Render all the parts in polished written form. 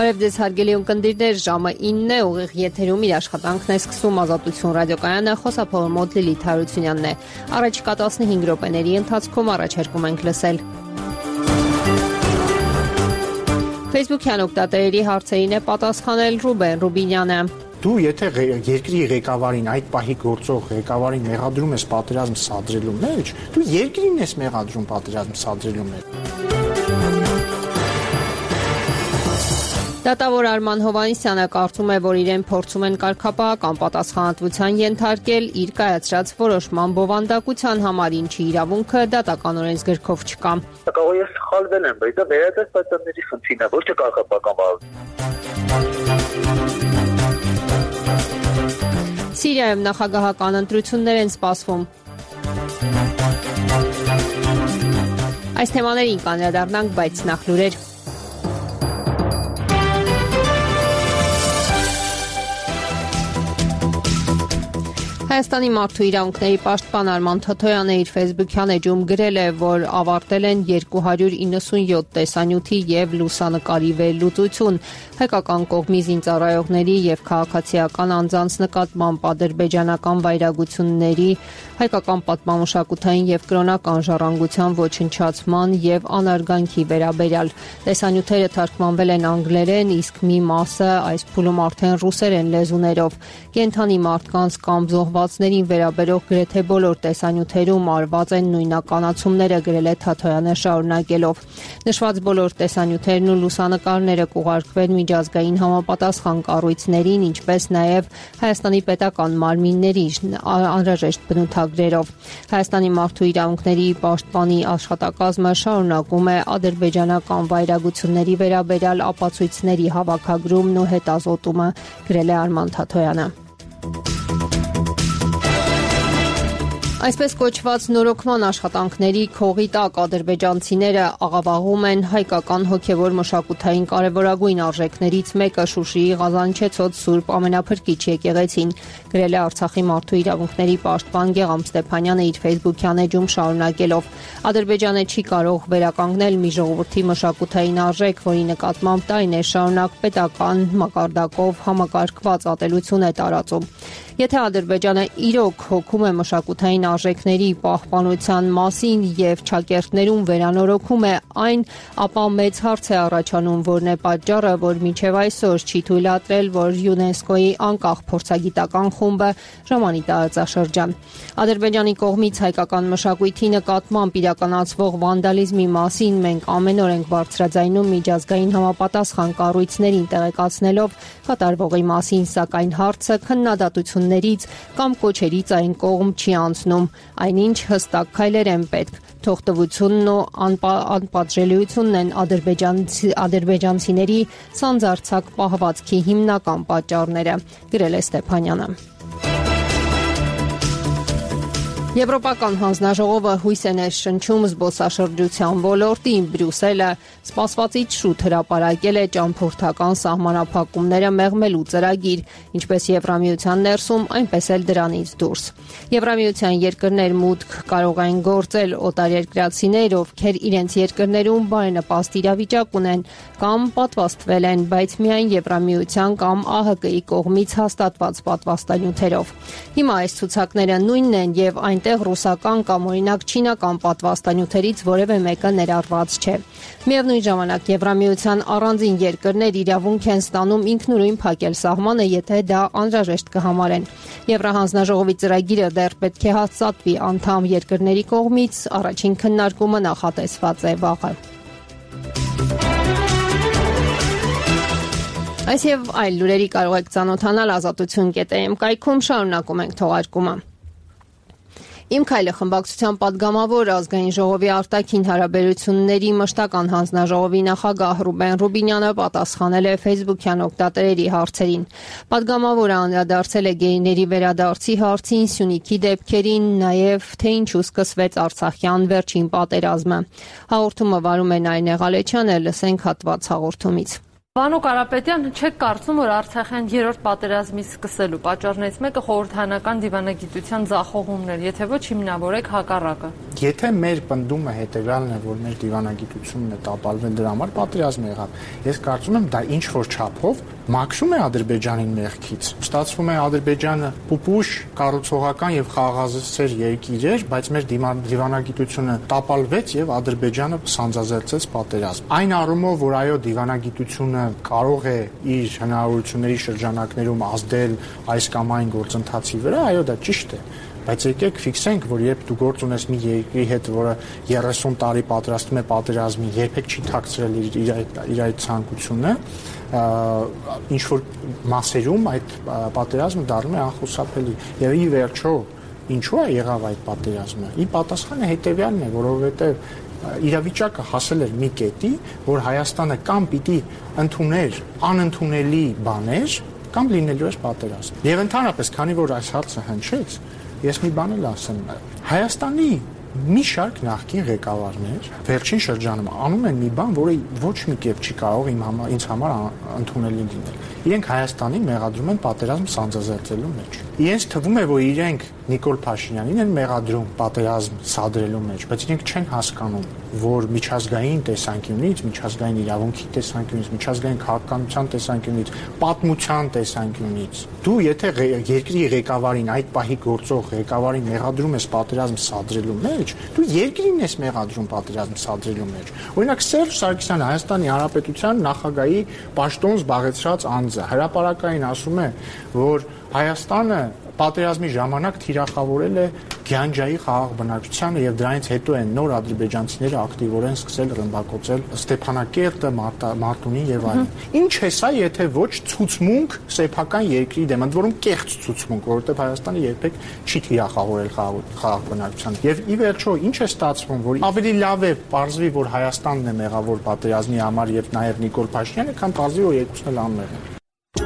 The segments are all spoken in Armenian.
Բարև ձեզ հարգելի ունկնդիրներ, ժամը 9 է, ուղիղ եթերում իր աշխատանքն է սկսում Ազատություն ռադիոկայանը, խոսափողը մոտ Լիլիթ Հարությունյանն է։ Առաջիկա 15 րոպեների ընթացքում առաջարկում ենք լսել Facebook-յան օգտատերերի հարցերին է պատասխանել Ռուբեն Ռուբինյանը։ Դու եթե երկրի ղեկավարին այդ պահի գործող ղեկավարին մեղադրում ես պատերազմ սադրելու մեջ, դու երկրին ես մեղադրում պատերազմ սադրելու մեջ։ Դատավոր Արման Հովհաննիսյանը կարծում է, որ իրեն փորձում են կարգապահական պատասխանատվության ենթարկել իր կայացրած որոշման բովանդակության համար, ինչի իրավունքը դատական օրենսգրքով չկա։ Կարող է սխալվել եմ, բայց դա վերադարձ պատասխանների խնդիրն է, ոչ թե կարգապահական բանալու։ Սիրիայում նախագահական ընտրություններ են սպասվում։ Այս թեմաներին կանդրադառնանք, բայց նախ լուրեր։ Հայաստանի մարդու իրավունքների պաշտպան Արման Թաթոյանը իր Facebook-յան էջում գրել է, որ ավարտել են 297 տեսանյութի և լուսանկարի վերլուծություն, հայկական կողմի զինծառայողների և քաղաքացիական անձանց նկատմամբ ադրբեջանական վայրագությունների, հայկական պատմամշակութային և կրոնական ժառանգության ոչնչացման և անարգանքի վերաբերյալ։ Տեսանյութերը թարգմանվել են անգլերեն, իսկ մի մասը այս փուլում արդեն ռուսերեն լեզուներով։ Կենդանի մարդկանց կամ զոհվածներին վերաբերող գրեթե բոլոր տեսանյութերում արված են նույնականացումները, գրել է Թաթոյանը շարունակելով։ Նշված բոլոր տեսանյութերն ու լուսանկարները կուղարկվեն միջազգային համապատասխան կառույցներին, ինչպես նաև Հայաստանի պետական մարմինների անհրաժեշտ բնութագրերով։ Հայաստանի մարդու իրավունքների պաշտպանի աշխատակազմը շարունակում է ադրբեջանական վայրագությունների վերաբերյալ ապացույցների հավաքագրումն ու հետազոտումը, գրել է Արման Թաթոյանը։ Այսպես կոչված նորոգման աշխատանքների քողի տակ ադրբեջանցիները աղավաղում են հայկական հոգևոր մշակութային կարևորագույն արժեքներից մեկը Շուշիի Ղազանչեցոտ Սուրբ Ամենափրկիչ եկեղեցին, գրել է Արցախի մարդու իրավունքների պաշտպան Գեգամ Ստեփանյանը իր Facebook-յան էջում շարունակելով. Ադրբեջանը չի կարող վերականգնել մի ժողովրդի մշակութային արժեք, որի նկատմամբ տարիներ շարունակ պետական մակարդակով համակարգված ատելություն է տարածում։ Եթե Ադրբեջանը իրոք հոգում է մշակութային արժեքների պահպանության մասին և ճակերտներում վերանորոգում է այն, ապա մեծ հարց է առաջանում, որն է պատճառը, որ մինչև այսօր չի թույլատրել, որ ՅՈՒՆԵՍԿՕ-ի անկախ փորձագիտական խումբը ժամանի տարածաշրջան։ Ադրբեջանի կողմից հայկական մշակույթի նկատմամբ իրականացվող վանդալիզմի մասին մենք ամեն օր ենք բարձրաձայնում միջազգային համապատասխան կառույցներին տեղեկացնելով կատարվողի մասին, սակայն հարցը քննադատություններից կամ կոչերից այն կողմ չի անցնում, այնինչ հստակ քայլեր են պետք։ Թողտվությունն ու անպատժելիությունն են ադրբեջանցիների սանձարձակ պահվածքի հիմնական պատճառները, գրել է Ստեփանյանը։ Եվրոպական հանձնաժողովը հույս է ներշնչում զբոսաշրջության ոլորտին։ Բրյուսելը սպասվածից շուտ հրապարակել է ճամփորդական սահմանափակումները մեղմելու ծրագիր, ինչպես Եվրամիության ներսում, այնպես էլ դրանից դուրս։ Եվրամիության երկրներ մուտք կարող են գործել օտարերկրացիներ, ովքեր իրենց երկրներում բարենպաստ իրավիճակ ունեն կամ պատվաստվել են, բայց միայն Եվրամիության կամ ԱՀԿ-ի կողմից հաստատված պատվաստանյութերով։ Հիմա այս ցուցակները նույնն են եւ այնտեղ ռուսական կամ օրինակ չինական պատվաստանյութերից որևէ մեկը ներառված չէ։ Միևնույն ժամանակ Եվրամիության առանձին երկրներ իրավունք են ստանում ինքնուրույն փակել սահմանը, եթե դա անհրաժեշտ կհամարեն։ Եվրահանձնաժողովի ծրագիրը դեռ պետք է հաստատվի անդամ երկրների կողմից, առաջին քննարկումը նախատեսված է վաղը։ Այս եւ այլ լուրերի կարող եք ծանոթանալ ազատություն.am կայքում, շարունակում ենք թողարկումը։ Իմ քայլը խմբակցության падգամավոր ազգային ժողովի արտաքին հարաբերությունների մշտական հանձնաժողովի նախագահ Ռուբեն Ռուբինյանը պատասխանել է Facebook-յան օգտատերերի հարցերին։ Падգամավորը անդրադարձել է գեյների վերադարձի հարցին, Սյունիքի դեպքերին, նաև թե ինչու սկսվեց Արցախյան վերջին պատերազմը։ Հաղորդումը վարում է Նայնե Ղալեչյանը, լսենք հատված հաղորդումից։ Վանո Կարապետյան, չեք կարծում, որ Արցախյան երրորդ պատերազմի սկսելու պատճառներից մեկը խորհրդանական դիվանագիտության ձախողումն էր, եթե ոչ հիմնավորեք հակառակը։ Եթե մեր պնդումը հետևյալն է, որ մեր դիվանագիտությունն է տապալվել դրա համար պատերազմ եղավ, ես կարծում եմ դա ինչ որ չափով մաքրում է Ադրբեջանին մեղքից։ Ստացվում է Ադրբեջանը պուպուշ, կառուցողական եւ խաղաղասեր երկիր էր, բայց մեր դիվանագիտությունը տապալվեց եւ Ադրբեջանը սանձազերծեց պատերազմ։ Այն առումով, որ այո, դիվանագիտությունը կարող է իր հնարավորությունների շրջանակներում ազդել այս կամ այն գործընթացի վրա, այո, դա ճիշտ է։ Բայց եկեք ֆիքսենք, որ երբ դու գործ ունես մի երկրի հետ, որը 30 տարի պատրաստում է պատերազմի, երբեք չի թաքցրել իր այդ ցանկությունը, ինչ որ մասերում այդ պատերազմը դառնում է անխուսափելի։ Եվ ի վերջո, ինչու է եղավ այդ պատերազմը։ Ի պատասխանը հետևյալն է, որովհետև իրավիճակը հասել էր մի կետի, որ Հայաստանը կամ պիտի ընդուներ անընդունելի բաներ, կամ լինելու էր պատերազմ։ Եվ ընդհանրապես, քանի որ այս հարցը հնչեց, ես մի բան էլ ասեմ, Հայաստանի մի շարք նախկին ղեկավարներ վերջին շրջանում անում են մի բան, որը ոչ մի կերպ չի կարող ինձ համար ընդունելի լինել։ Իրենք Հայաստանին մեղադրում են պատերազմ սանձազերծելու մեջ։ Իրենց թվում է, որ իրենք Նիկոլ Փաշինյանին են մեղադրում պատերազմ սադրելու մեջ, բայց իրենք չեն հասկանում, որ միջազգային տեսանկյունից, միջազգային իրավունքի տեսանկյունից, միջազգային քաղաքականության տեսանկյունից, պատմության տեսանկյունից դու եթե երկրի ղեկավարին, այդ պահի գործող ղեկավարին մեղադրում ես պատերազմ սադրելու մեջ, դու երկրին ես մեղադրում պատերազմ սադրելու մեջ։ Օրինակ Սերժ Սարգսյանը, Հայաստանի Հանրապետության նախագահի պաշտոն զբաղեցրած անձը, հրապարակային ասում է, որ Հայաստանը պատերազմի ժամանակ թիրախավորել է Գյանջայի խաղաղ բնակչությանը եւ դրանից հետո են նոր ադրբեջանցիները ակտիվորեն սկսել ռմբակոծել Ստեփանակերտը, Մարտունին եւ այլն։ Ինչ է սա, եթե ոչ ցուցմունք սեփական երկրի դեմ, ընդ որում կեղծ ցուցմունք, որովհետեւ Հայաստանը երբեք չի թիրախավորել խաղաղ բնակչությանը։ Եվ ի վերջո ինչ է ստացվում, որ ավելի լավ է պարզվի, որ Հայաստանն է մեղավոր պատերազմի համար եւ նաեւ Նիկոլ Փաշինյանը, քան պարզվի, որ երկուսն էլ անմեղ են։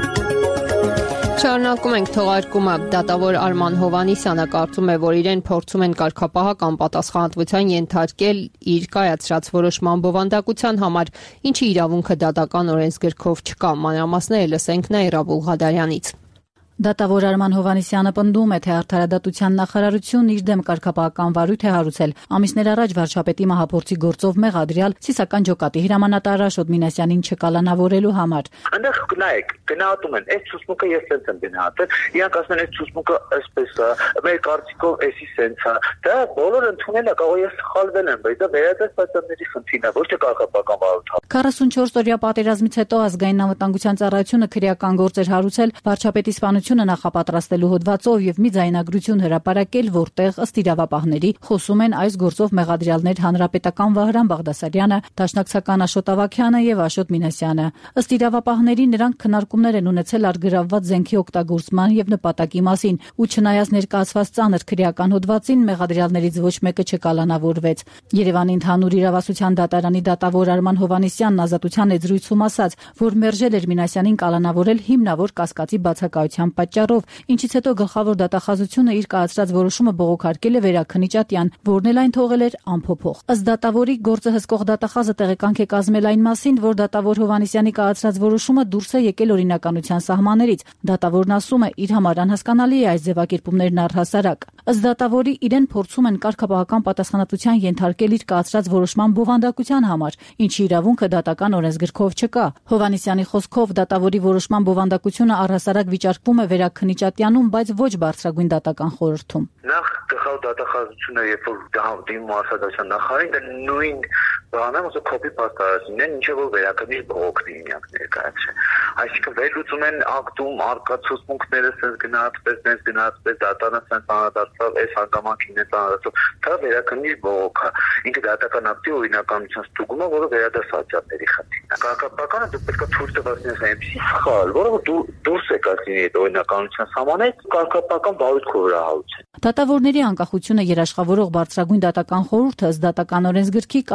Շարունակում ենք թողարկումը։ Դատավոր Արման Հովհաննիսյանը կարծում է, որ իրեն փորձում են կարգապահական պատասխանատվության ենթարկել իր կայացրած որոշման բովանդակության համար, ինչի իրավունքը դատական օրենսգրքով չկա։ Մանրամասները լսենք Նաիրա Բուլղադարյանից։ Դատավոր Արման Հովհաննիսյանը պնդում է, թե Արդարադատության նախարարությունն իր դեմ կարգապահական վարույթ է հարուցել ամիսներ առաջ վարչապետի մահափորձի գործով մեղադրյալ Սիսական ջոկատի հրամանատար Աշոտ Մինասյանին չկալանավորելու համար։ Այնտեղ նայեք, գնահատում են, այս ցուցմունքը ես sense եմ գնահատել, իրանք ասում են, այս ցուցմունքը այսպես է, մեր կարծիքով էսի sense է։ Դա բոլորը ընդունել է, կարող ես սխալվել եմ, բայց դա վերադասվածների խնդիրն է, ոչ թե կարգապահական վարույթ։ 44-օրյա պատերազմից հետո ազգային անվտանգության ծառայությունը քրեական գործեր հարուցել վարչապետի սպանությունը նախապատրաստելու հոդվածով եւ մի ձայնագրություն հրապարակել, որտեղ ըստ իրավապահների խոսում են այս գործով մեղադրյալներ հանրապետական Վահրամ Բաղդասարյանը, դաշնակցական Աշոտ Ավագյանը եւ Աշոտ Մինասյանը։ Ըստ իրավապահների նրանք քննարկումներ են ունեցել արգրավված զենքի օգտագործման եւ նպատակի մասին, ու չնայած ներկայացված ծանր քրեական հոդվածին մեղադրյալներից ոչ մեկը չկալանավորվեց։ Երևանի ընդհանուր իրավասության դատարանի դատավոր Արման Հովհաննիսյանն ազատության էջրույցում ասաց, որ մերժել էր Մինասյանին կալանավորել հիմնավոր կասկածի բացակայության պատճառով, ինչից հետո գլխավոր դատախազությունը իր կայացրած որոշումը բողոքարկել է Վերաքննիչատյան, որն էլ այն թողել էր անփոփոխ։ Ըստ դատավորի գործը հսկող դատախազը տեղեկանք է կազմել այն մասին, որ դատավոր Հովհաննիսյանի կայացրած որոշումը դուրս է եկել օրինականության սահմաններից։ Դատավորն ասում է, իր համար անհասկանալի է այս ձևակերպումներն առհասարակ։ Ըստ դատավորի իրեն փորձում են կարգապահական պատասխանատվության ենթարկել իր կայացրած որոշման բովանդակության համար, ինչի իրավունքը դատական օրենսգրքով չկա։ Հովհաննիսյանի խոսքով դատավորի որոշման բովանդակությունը առհասարակ վիճարկվում է Վերաքննիչատյանում, բայց ոչ բարձրագույն դատական խորհրդում։ Նախ գլխավոր դատախազությունը, երբ որ դիմում արտադրության նախարարին, դա նույն բանը, ոնց կոպի պաստ արեցին, ինչեւ որ վերակնիչ բողոքն իրանք ներկայացրել։ Այսինքն վերլուծում են ակտում արկա ցուցմունքները sense գնահատպես, դատանը sense անդրադարձավ, այս հանգամանքին է անդրադարձավ, դա վերակնիչ բողոք է։ Ինքը դատական ակտի օրինականության ստուգումը, որը վերադասացիաների խնդիրն է։ Կարգապահականը դու պետք է թույլ տվես այնպես սխալ, որը դու դուրս եկած լինի այդ օրինականության սահմանից, կարգապահական վարույթով վրա հարուցեն։ Դատավորների անկախությունը երաշխավորող բարձրագույն դատական խորհուրդը ըստ դատական օրենսգրքի կարող է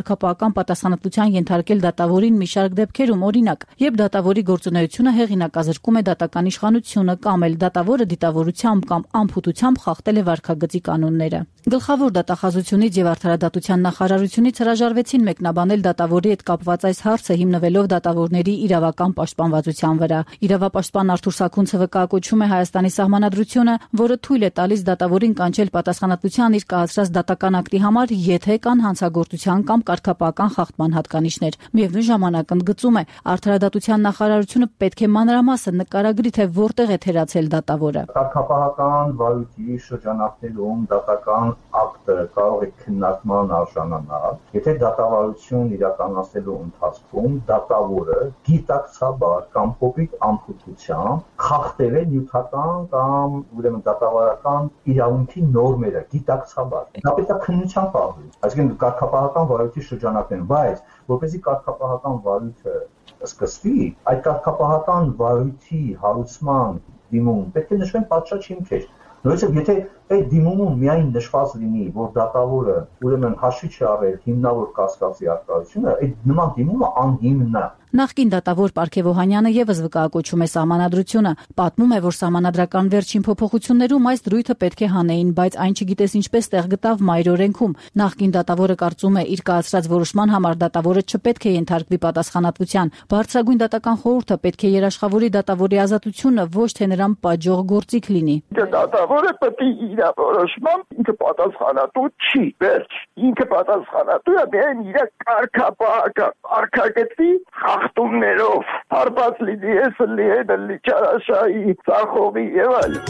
կարգապահական պատասխանատվության ենթարկել դատավորին մի շարք դեպքերում, օրինակ, երբ դատավորի գործունեությունը հեղինակազրկում է դատական իշխանությունը կամ էլ դատավորը դիտավորությամբ կամ անփութությամբ խախտել է վարքագծի կանոնները։ Գլխավոր դատախազությունից եւ արդարադատության նախարարությունից հրաժարվեցին մեկնաբանել դատավորի հետ կապված այս հարցը հիմնվելով դատավորների իրավական պաշտպանվածության վրա։ Իրավապաշտպան Արթուր Սաքունցևը կայակոչում է Հայաստանի Սահմանադրությունը, որը թույլ է տալիս դատավորին կանչել պատասխանատվության իր կայացրած դատական ակտի համար, եթե կան հանցագործության կամ կարգապահական խախտման հատկանիշներ։ Միևնույն ժամանակ ընդգծում է, արդարադատության նախարարությունը պետք է մանրամասն նկարագրի, թե որտեղ է թերացել դատավորը։ Կարգապահական վարույթի շրջանակներում դատական ակտը կարող է քննարկման արժանանալ, եթե դատավարություն իրականացնելու ընթացքում դատավորը գիտակցաբար կամ կոպիտ անփութությամբ խախտել է նյութական կամ ուրեմն դատավարական իրավունքի նորմերը, գիտակցաբար։ Դա պետք է քննության պահվի։ Այսինքն կարգապահական վարույթի շրջանակներում, բայց որպեսզի կարգապահական վարույթը սկսվի, այդ կարգապահական վարույթի հարուցման դիմում պետք է նշվեն պատշաճ հիմքեր։ Նույնիսկ եթե այդ դիմումում միայն նշված լինի, որ դատավորը ուրեմն հաշվի չառել հիմնավոր կասկածի առկայությունը, այդ նման դիմումը անհիմն է։ Նախկին դատավոր Պարքև Օհանյանը եւս վկայակոչում է Սահմանադրությունը, պատմում է, որ Սահմանադրական վերջին փոփոխություններում այս դրույթը պետք է հանեին, բայց այն չգիտես ինչպես տեղ գտավ մայր օրենքում։ Նախկին դատավորը կարծում է, իր կայացրած որոշման համար դատավորը չպետք է ենթարկվի պատասխանատվության։ Բարձրագույն դատական խորհուրդը պետք է երաշխավորի դատավորի ազատությունը, ոչ թե նրան պատժող գործիք լինի։ Դատավորը պետք է իր որոշմամբ ինքը պատասխանատու չի, վերջ։ Ինքը պատասխանատու է միայն իր կարգապահական արկագծի խախտումներով, հարբած լինի, էսլի, էդլի, չարաշայի, ծախողի եւ այլն։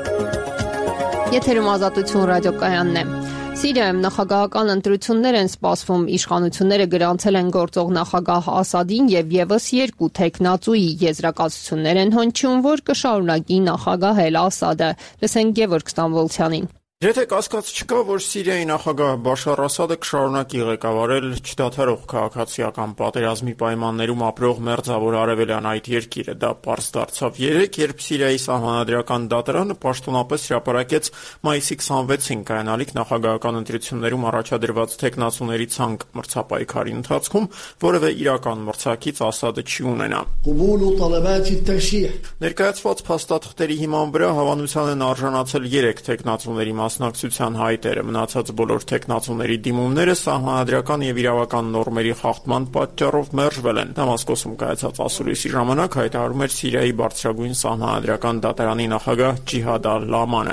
Եթերում Ազատություն ռադիոկայանն է։ Սիրիայում նախագահական ընտրություններ են սպասվում, իշխանությունները գրանցել են գործող նախագահ Ասադին եւ եւս երկու թեկնածուի եզրակացություններ են հնչում, որ կշարունակի նախագահել Ասադը։ Լսենք Գևորգ Ստամբոլցյանին։ Եթե կասկած չկա, որ Սիրիայի նախագահ Բաշար Ասադը կշարունակի ղեկավարել չդադարող քաղաքացիական պատերազմի պայմաններում ապրող մերձավոր արևելյան այդ երկիրը, դա պարզ դարձավ երեկ, երբ Սիրիայի սահմանադրական դատարանը պաշտոնապես հրապարակեց մայիսի 26-ին կայանալիք նախագահական ընտրություններում առաջադրված թեկնածուների ցանկ մրցապայքարի ընթացքում որևէ իրական մրցակից Ասադը չի ունենա։ Ներկայացված փաստաթղթերի հիման վրա հավանության են արժանացել 3 թեկնածուների մասնակցության հայտերը, մնացած բոլոր թեկնածուների դիմումները սահմանադրական եւ իրավական նորմերի խախտման պատճառով մերժվել են։ Դամասկոսում կայացած ասուլիսի ժամանակ հայտարարում էր Սիրիայի բարձրագույն սահմանադրական դատարանի նախագահ Ջիհադ Ալ-Լամանը։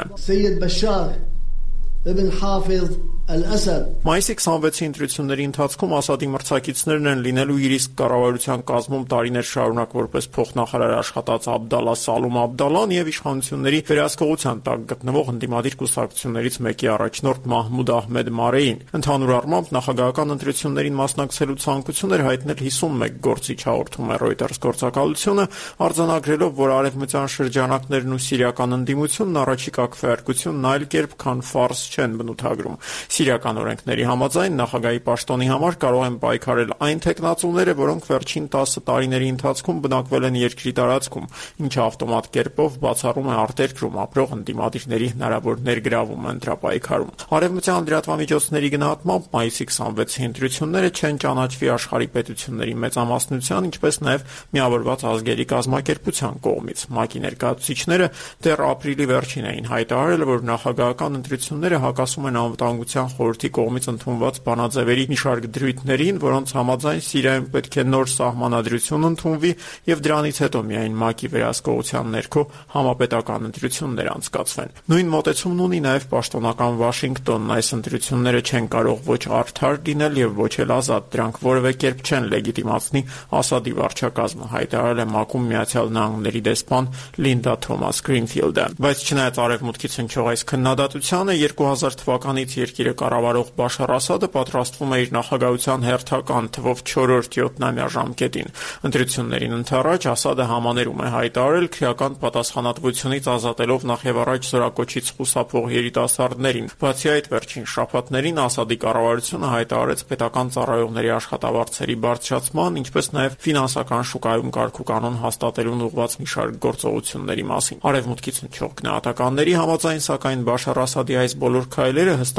Մայիսի 26-ի ընտրությունների ընթացքում Ասադի մրցակիցներն են լինելու իր իսկ կառավարության կազմում տարիներ շարունակ որպես փոխնախարար աշխատած Աբդալլա Սալում Աբդալլան եւ իշխանությունների վերահսկողության տակ գտնվող ընդդիմադիր կուսակցություններից մեկի առաջնորդ Մահմուդ Ահմեդ Մարեին։ Ընդհանուր առմամբ նախագահական ընտրություններին մասնակցելու ցանկություն էր հայտնել 51 գործիչ, հաղորդում է Reuters գործակալությունը, արձանագրելով, որ արևմտյան շրջանակներն ու սիրիական ընդդիմությունն առաջիկա քվեարկությունն այլ կերպ քան ֆարս չեն բնութագրում։ Սիրիական օրենքների համաձայն նախագահի պաշտոնի համար կարող են պայքարել այն թեկնածուները, որոնք վերջին 10 տարիների ընթացքում բնակվել են երկրի տարածքում, ինչը ավտոմատ կերպով բացառում է արտերկրում ապրող ընդդիմադիրների հնարավոր ներգրավում ընտրապայքարում։ Արևմտյան լրատվամիջոցների գնահատմամբ մայիսի 26-ի ընտրությունները չեն ճանաչվի աշխարհի պետությունների մեծամասնության, ինչպես նաև Միավորված ազգերի կազմակերպության կողմից։ ՄԱԿ-ի ներկայացուցիչները դեռ ապրիլի վերջին էին հայտարարել, որ նախագահական ընտրությունները հակասում են անվտանգության խորհրդի կողմից ընդունված բանաձևերի մի շարք դրույթներին, որոնց համաձայն Սիրիայում պետք է նոր սահմանադրություն ընդունվի եւ դրանից հետո միայն ՄԱԿ-ի վերահսկողության ներքո համապետական ընտրություններ անցկացվեն։ Նույն մոտեցումն ունի նաեւ պաշտոնական Վաշինգտոնն, այս ընտրությունները չեն կարող ոչ արդար լինել եւ ոչ էլ ազատ, դրանք որևէ կերպ չեն լեգիտիմացնի Ասադի վարչակազմը, հայտարարել է ՄԱԿ-ում Միացյալ Նահանգների դեսպան Լինդա Թոմաս Գրինֆիլդը։ Բայց չնայած արևմուտքից հնչող այս քննադատությանը 2000 թվականից երկիրը կառավարող Բաշար Ասադը պատրաստվում է իր նախագահության հերթական թվով 4-րդ 7-ամյա ժամկետին։ Ընտրություններին ընդառաջ Ասադը համաներում է հայտարարել քրեական պատասխանատվությունից ազատելով նախևառաջ զորակոչից խուսափող երիտասարդներին։ Բացի այդ, վերջին շաբաթներին Ասադի կառավարությունը հայտարարեց պետական ծառայողների աշխատավարձերի բարձրացման, ինչպես նաև ֆինանսական շուկայում կարգուկանոն հաստատելուն ուղղված մի շարք գործողությունների մասին։ Արևմուտքից հնչող գնահատականների համաձայն, սակայն Բաշար Ասադի այս բոլոր քայլերը հստակ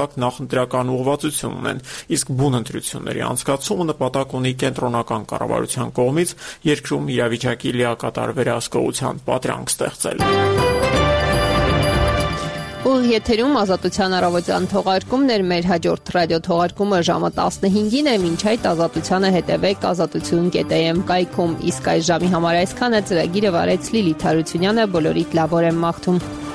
դրական ուղղվածություն ունեն, իսկ բուն ընտրությունների անցկացումը նպատակ ունի կենտրոնական կառավարության կողմից երկրում իրավիճակի լիակատար վերահսկողության պատրանք ստեղծել։ Ուղիղ եթերում Ազատության առավոտյան թողարկումն էր, մեր հաջորդ ռադիոթողարկումը ժամը 15-ին է, մինչ այդ Ազատությանը հետևեք azatutun.am կայքում, իսկ այս ժամի համար այսքանը, ծրագիրը վարեց Լիլիթ Հարությունյանը, բոլորիդ լավ օր եմ մաղթում։